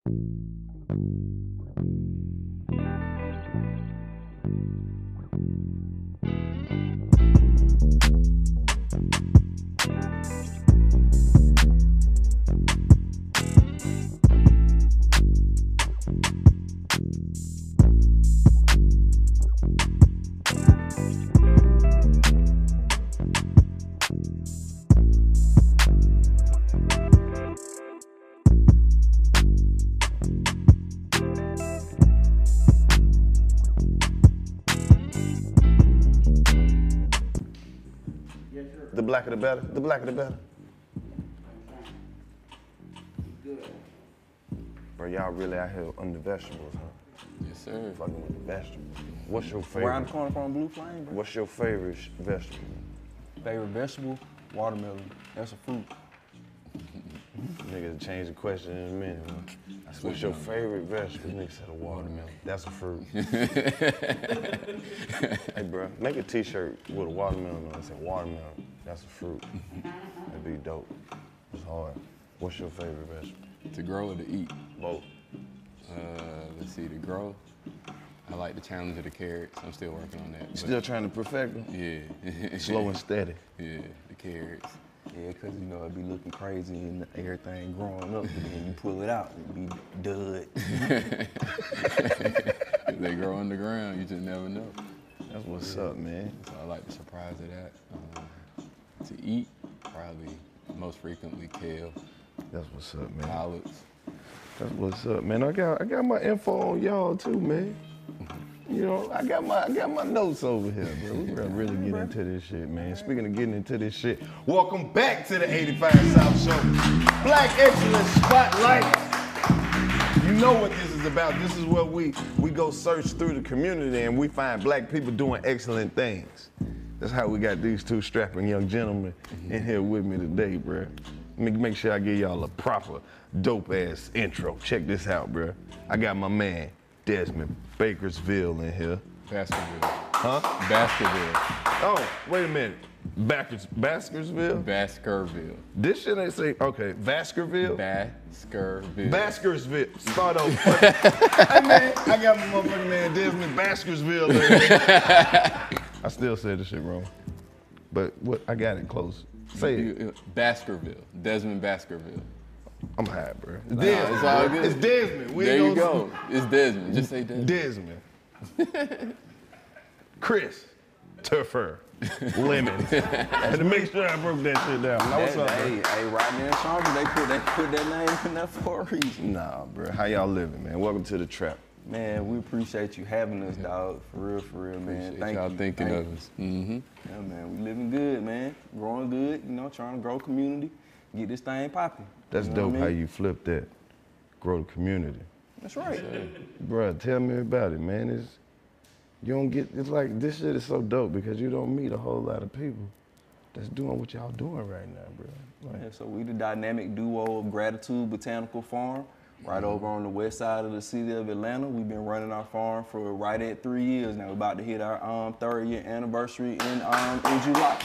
The blacker the better. The blacker the better. Bro, y'all really out here under vegetables, huh? Yes, sir. Fucking with the vegetables. What's your favorite? Around the corner from Blue Flame, bro. What's your favorite vegetable? Favorite vegetable? Watermelon. That's a fruit. Niggas change the question in a minute, huh? What's your favorite vegetable? Nigga said a watermelon. That's a fruit. Hey, bro, make a t-shirt with a watermelon on it. Say watermelon. That's a fruit. That'd be dope. It's hard. What's your favorite vegetable? To grow or to eat? Both. Let's see, to grow. I like the challenge of the carrots. I'm still working on that. Still trying to perfect them? Yeah. Slow and steady. Yeah, the carrots. Yeah, because, you know, it be looking crazy and everything growing up, but then you pull it out, it be dud. If they grow underground, you just never know. That's what's up, man. So I like the surprise of that. To eat, probably most frequently kale. That's what's up, man. Collards. That's what's up, man. I got my info on y'all too, man. You know, I got my notes over here, bro. We gotta really get into this shit, man. Speaking of getting into this shit, welcome back to the 85 South Show. Black Excellence Spotlight. You know what this is about. This is where we go search through the community and we find black people doing excellent things. That's how we got these two strapping young gentlemen in here with me today, bro. Let me make sure I give y'all a proper, dope-ass intro. Check this out, bro. I got my man, Desmond Bakersville in here. Baskerville. Huh? Baskerville. Oh, wait a minute. Baskersville? Baskerville. This shit ain't say, okay, Baskerville? Baskerville. Baskersville. Start over. Hey, man, I got my motherfucking man, Desmond Baskersville in here. I still said this shit wrong. But what? I got it close. Say it. Baskerville. Desmond Baskerville. I'm high, bro. It's Nah, Desmond. it's all good. It's Desmond. There you go. It's Desmond. Just say Desmond. Desmond. Chris. Turfer. Lemon. Had to make sure I broke that shit down. Now, what's up, bro? Hey, Rodney and Chandra, they put that name in there for a reason. Nah, bro. How y'all living, man? Welcome to the trap. Man, we appreciate you having us, dog. For real, man. Appreciate Thank y'all you. thinking of us. Mm-hmm. Yeah, man, we living good, man. Growing good, you know, trying to grow community, get this thing popping. That's You know dope what I how mean? you flip that. Grow the community. That's right. Bro, tell me about it, man. It's like, this shit is so dope because you don't meet a whole lot of people that's doing what y'all doing right now, bro. Like, Yeah, so we the dynamic duo of Gratitude Botanical Farm, right over on the west side of the city of Atlanta. We've been running our farm for right at 3 years now. We're about to hit our third year anniversary in July.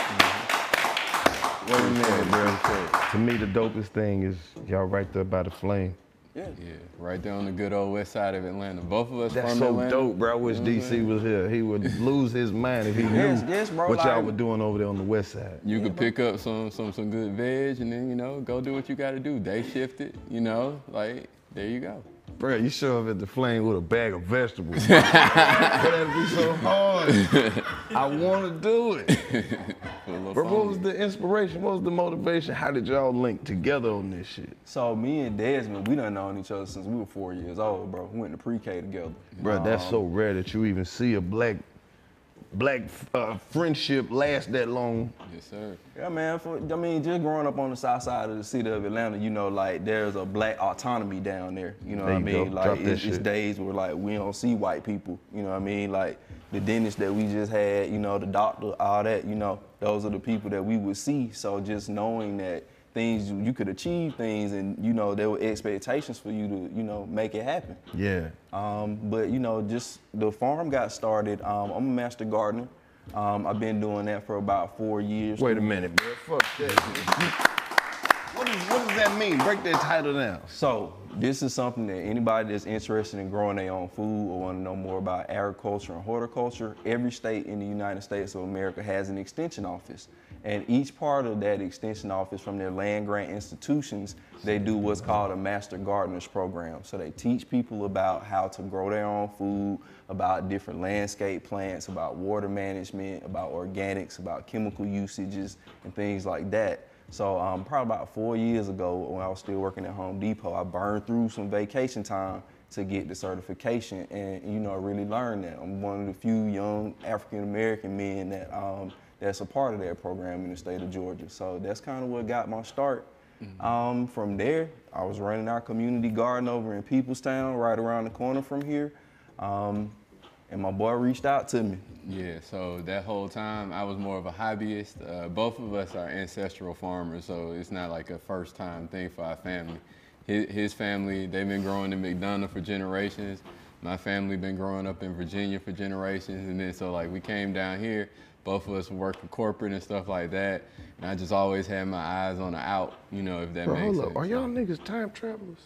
wait a minute, bro. To me, the dopest thing is y'all right there by the flame. Yeah. Yeah, right there on the good old west side of Atlanta. Both of us That's from so Atlanta. dope, bro. I wish DC was here. He would lose his mind if he knew Yes, bro, what y'all like- were doing over there on the west side. You could pick up some good veg and then, you know, go do what you got to do. Day shift it, you know, like, there you go. Bro, you show up at the flame with a bag of vegetables. That'd be so hard. I want to do it. Bro, what was the inspiration? What was the motivation? How did y'all link together on this shit? So me and Desmond, we done known each other since we were 4 years old, bro. We went to pre-K together. Bro, that's so rare that you even see a black friendship last that long. Yes, sir. Yeah, man. Just growing up on the south side of the city of Atlanta, you know, like there's a black autonomy down there. You know There what I you mean? go. Like Drop that it's shit. days where like we don't see white people. You know what I mean? Like the dentist that we just had, you know, the doctor, all that. You know, those are the people that we would see. So just knowing that things you could achieve things, and you know there were expectations for you to, you know, make it happen. Yeah. But you know, just the farm got started. I'm a master gardener. I've been doing that for about 4 years. Wait a minute, bro. Fuck that. What is does that mean? Break that title down. So this is something that anybody that's interested in growing their own food or want to know more about agriculture and horticulture, every state in the United States of America has an extension office. And each part of that extension office from their land grant institutions, they do what's called a Master Gardeners program. So they teach people about how to grow their own food, about different landscape plants, about water management, about organics, about chemical usages, and things like that. So probably about 4 years ago, when I was still working at Home Depot, I burned through some vacation time to get the certification and, you know, really learn that. I'm one of the few young African-American men that that's a part of that program in the state of Georgia. So that's kind of what got my start. From there, I was running our community garden over in Peoplestown, right around the corner from here. And my boy reached out to me. Yeah, so that whole time I was more of a hobbyist. Both of us are ancestral farmers, so it's not like a first time thing for our family. His family, they've been growing in McDonough for generations. My family been growing up in Virginia for generations. And then so like we came down here, both of us work for corporate and stuff like that. And I just always had my eyes on the out, you know, if that Bro, makes hold sense. up. Are y'all niggas time travelers?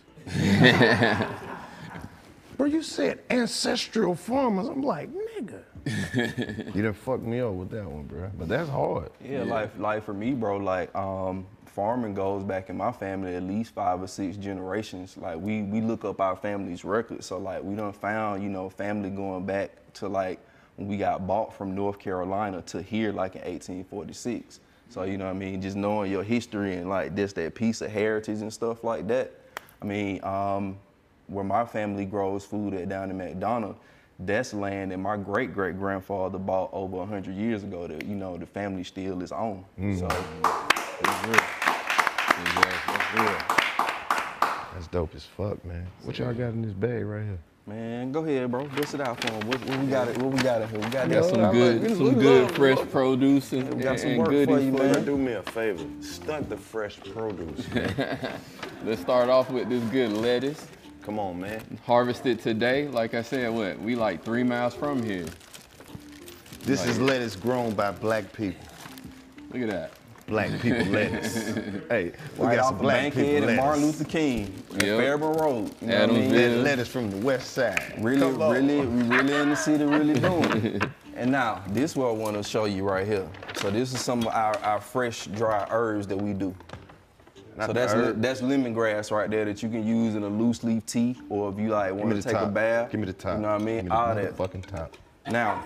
Bro, you said ancestral farmers. I'm like, nigga. You done fucked me up with that one, bro. But that's hard. Yeah, like for me, bro, like farming goes back in my family at least 5 or 6 generations. Like we look up our family's records. So like we done found, you know, family going back to like when we got bought from North Carolina to here like in 1846. So, you know what I mean? Just knowing your history and like just that piece of heritage and stuff like that. I mean, where my family grows food at down in McDonough, that's land that my great-great-grandfather bought over 100 years ago that, you know, the family still is on. So, it's real. Exactly. Yeah. That's dope as fuck, man. What y'all got in this bag right here? Man, go ahead, bro. Bust it out for him. What we got? What we got in here? We got Got some good fresh produce and, We got some and work goodies for you, for man. Do me a favor. Stunt the fresh produce. Man. Let's start off with this good lettuce. Come on, man. Harvested today. Like I said, we like 3 miles from here. This is lettuce grown by black people. Look at that. Black people lettuce. Hey, we Right got off some of black Bankhead people and Martin lettuce. Luther King, and Yep. Fairburn Road. You know what I mean? Adamsville. That lettuce from the west side. Really, Come on. we really in the city, really doing it. And now, this is what I want to show you right here. So this is some of our fresh, dry herbs that we do. Not So the herb. that's lemongrass right there that you can use in a loose leaf tea, or if you like Give me want the to take a top. bath. Give me the top. You know what I mean? Give me the All that. motherfucking top. Now,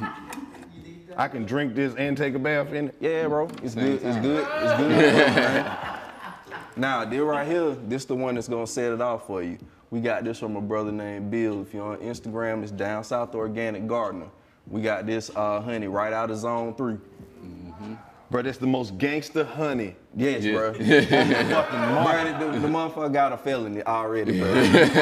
I can drink this and take a bath in it. yeah, bro, it's Same good. It's time. good. It's good. Man. Now, this right here, this the one that's gonna set it off for you. We got this from a brother named Bill. If you're on Instagram, it's Down South Organic Gardener. We got this honey right out of Zone 3. Bro, that's the most gangster honey. Yes, Yeah. bro. Brandon, the motherfucker got a felony already, bro.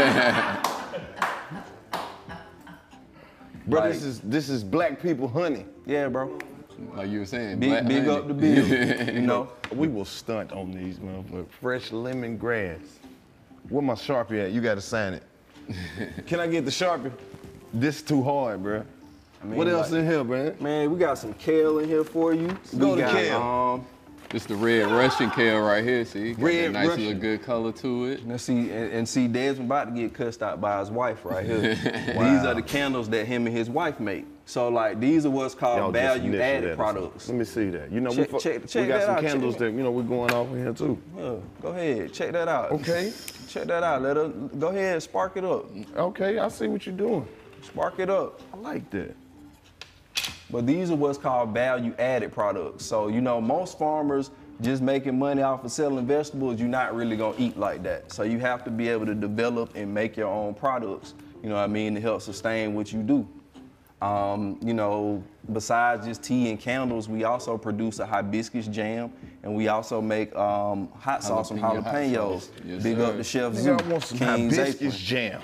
Bro, Like- this is black people honey. Yeah, bro. Like you were saying, Big, black big honey. up the bill. You know. We will stunt on these motherfuckers. Fresh lemongrass. Where my Sharpie at? You gotta sign it. Can I get the Sharpie? This too hard, bro. mean, What else like- in here, man? Man, we got some kale in here for you. Go we to got, kale. This the red Russian kale right here. See, got Red that nice Russian. little good color to it. Let's see, and see, Dad's about to get cussed out by his wife right here. These are the candles that him and his wife make. So like, these are what's Y'all called just value initial added that or products. something. Let me see that. You know, Check we that got some out, check candles it. that, you know, we're going off in here too. Yeah, go ahead, check that out. Okay. Check that out. Let her go ahead, spark it up. Okay, I see what you're doing. Spark it up. I like that. But these are what's called value added products. So, you know, most farmers just making money off of selling vegetables, you're not really gonna eat like that. So you have to be able to develop and make your own products, you know what I mean, to help sustain what you do. You know, besides just tea and candles, we also produce a hibiscus jam, and we also make hot sauce from Jalapeno hot jalapenos. sauce. Yes, Big sir. up the Chef Nigga, Zoo. I want some King's hibiscus Apron. jam.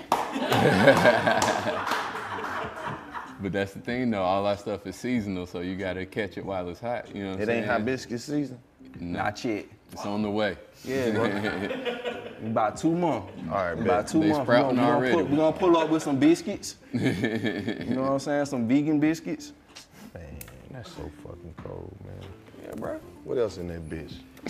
But that's the thing though, all our stuff is seasonal, so you gotta catch it while it's hot. You know what I'm It saying? ain't hibiscus season. Not yet. It's on the way. Yeah, bro. In about 2 months. All right, In bet. about 2 They months. sprouting already. We're gonna pull up with some biscuits. You know what I'm saying? Some vegan biscuits. Man, that's so fucking cold, man. Yeah, bro. What else in that bitch?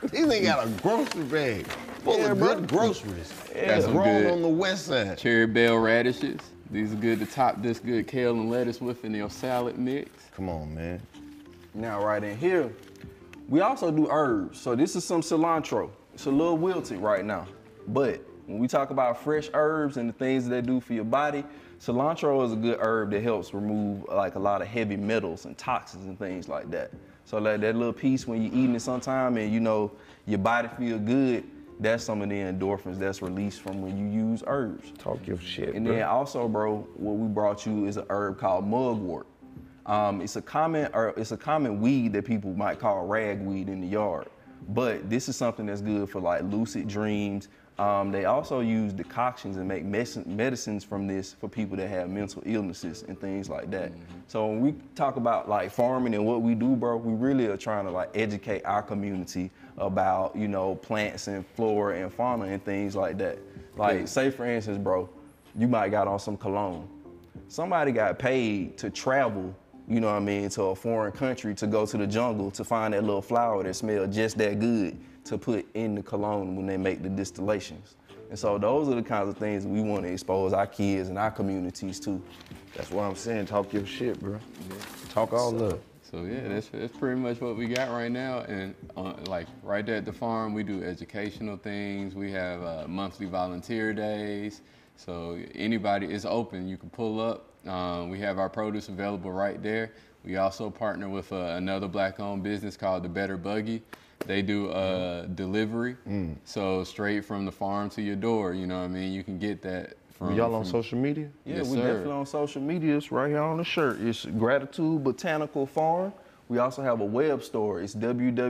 These niggas got a grocery bag full of good groceries. Got some Grown good on the west side. cherry bell radishes. These are good to top this good kale and lettuce with in your salad mix. Come on, man. Now, right in here, we also do herbs. So this is some cilantro. It's a little wilted right now. But when we talk about fresh herbs and the things that they do for your body, cilantro is a good herb that helps remove like a lot of heavy metals and toxins and things like that. So like that little piece when you're eating it sometime and you know your body feel good, that's some of the endorphins that's released from when you use herbs. Talk your shit, And bro. then also, bro, what we brought you is a herb called mugwort. It's a common weed that people might call ragweed in the yard, but this is something that's good for like lucid dreams. They also use decoctions and make medicines from this for people that have mental illnesses and things like that. So when we talk about like farming and what we do, bro, we really are trying to like educate our community about, you know, plants and flora and fauna and things like that. Like say for instance, bro, you might got on some cologne. Somebody got paid to travel, you know what I mean, to a foreign country to go to the jungle to find that little flower that smells just that good to put in the cologne when they make the distillations. And so those are the kinds of things we want to expose our kids and our communities to. That's what I'm saying. Talk your shit, bro. Talk all up. So yeah, that's pretty much what we got right now. And like right there at the farm, we do educational things. We have monthly volunteer days. So anybody is open. You can pull up. We have our produce available right there. We also partner with another black-owned business called The Better Buggy. They do delivery, so straight from the farm to your door. You know what I mean? You can get that from. Y'all on social media? Yeah, Yes, we're sir. definitely on social media. It's right here on the shirt. It's Gratitude Botanical Farm. We also have a web store. It's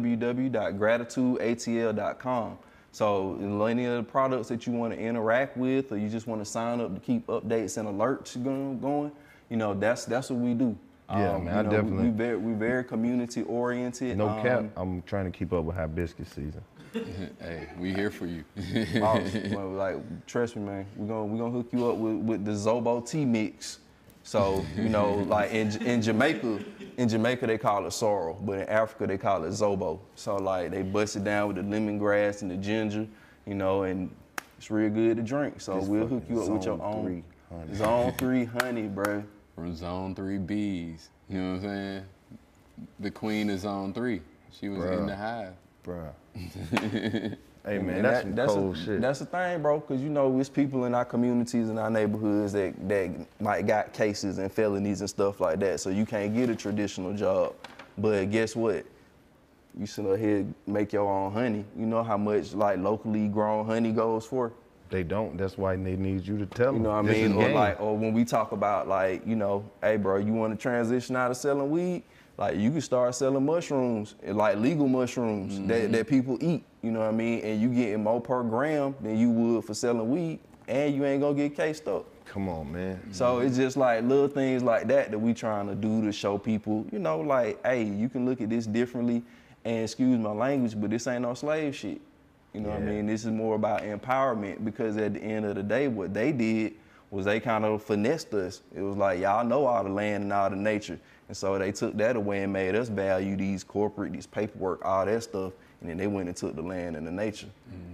www.gratitudeatl.com. So any of the products that you want to interact with or you just want to sign up to keep updates and alerts going, you know, that's what we do. Yeah, man, I definitely- We very community oriented. No cap. I'm trying to keep up with hibiscus season. Hey, we here for you. Well, like, trust me, man. We're gonna hook you up with the Zobo tea mix. So, you know, like in Jamaica they call it sorrel, but in Africa they call it Zobo. So like they bust it down with the lemongrass and the ginger, you know, and it's real good to drink. So This we'll hook fucking you up with your Zone own 3 honey. Zone 3 honey, bro. From Zone 3 Bees. You know what I'm saying? The queen of Zone 3. She was Bruh. in the hive. Bruh. Hey, man, And that's some cold shit. That's the thing, bro, because you know, it's people in our communities and our neighborhoods that might got cases and felonies and stuff like that, so you can't get a traditional job. But guess what? You sit up here, make your own honey. You know how much like locally grown honey goes for? They don't. That's why they need you to tell them. You know what I mean? Or when we talk about like, you know, hey bro, you want to transition out of selling weed? Like you can start selling mushrooms, like legal mushrooms that people eat. You know what I mean? And you getting more per gram than you would for selling weed, and you ain't gonna get cased up. Come on, man. So it's just like little things like that we trying to do to show people, you know, like, hey, you can look at this differently, and excuse my language, but this ain't no slave shit. You know what I Yeah. mean? This is more about empowerment because at the end of the day, what they did was they kind of finessed us. It was like, y'all know all the land and all the nature. And so they took that away and made us value these paperwork, all that stuff, and then they went and took the land and the nature.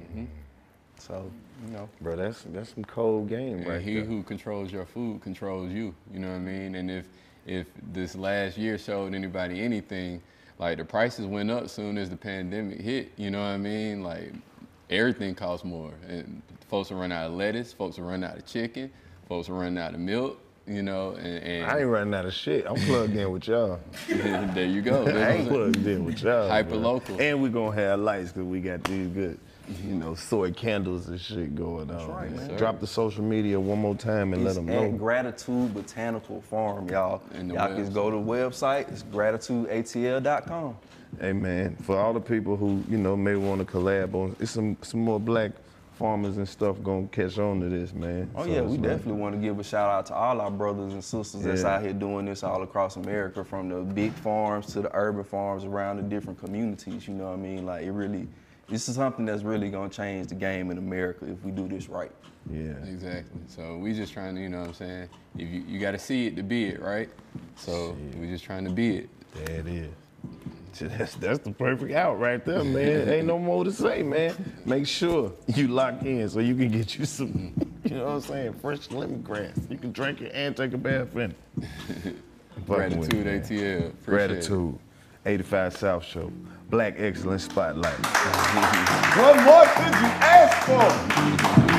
So, you know. Bro, that's some cold game And right he there. who controls your food controls you. You know what I mean? And if this last year showed anybody anything, like the prices went up soon as the pandemic hit. You know what I mean? Like everything costs more. And folks will run out of lettuce. Folks will run out of chicken. Folks will run out of milk. You know, and I ain't running out of shit. I'm plugged in with y'all. there you go. That's I what ain't I'm saying. plugged in with y'all. Hyper bro. local. And we gonna have lights because we got these good, you know, soy candles and shit going on. right, man. Drop the social media one more time and let them At know. Gratitude Botanical Farm, y'all. And the Y'all can go to the website. It's gratitudeatl.com. Hey man, for all the people who, you know, may want to collab on, it's some more black farmers and stuff gonna catch on to this, man. Oh So yeah, it's we like- definitely want to give a shout out to all our brothers and sisters that's Yeah. out here doing this all across America, from the big farms to the urban farms around the different communities. You know what I mean? Like this is something that's really gonna change the game in America if we do this right. Yeah. Exactly. So we just trying to, you know what I'm saying? If you got to see it to be it, right? So we just trying to be it. There it is. That's the perfect out right there, man. Ain't no more to say, man. Make sure you lock in so you can get you some, you know what I'm saying, fresh lemongrass. You can drink it and take a bath in it. Gratitude ATL. Gratitude. 85 South Show. Black Excellence Spotlight. What more could you ask for?